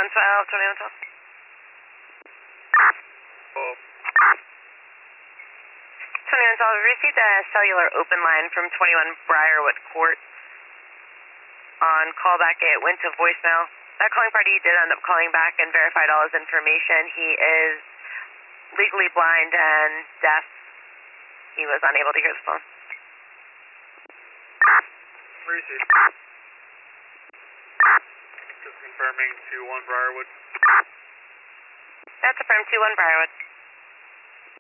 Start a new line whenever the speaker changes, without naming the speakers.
2112.
Oh.
2112, we received a cellular open line from 21 Briarwood Court. On callback, it went to voicemail. That calling party did end up calling back and verified all his information. He is legally blind and deaf. He was unable to hear the phone.
Received. Just confirming 21 Briarwood.
That's affirmed, 21 Briarwood.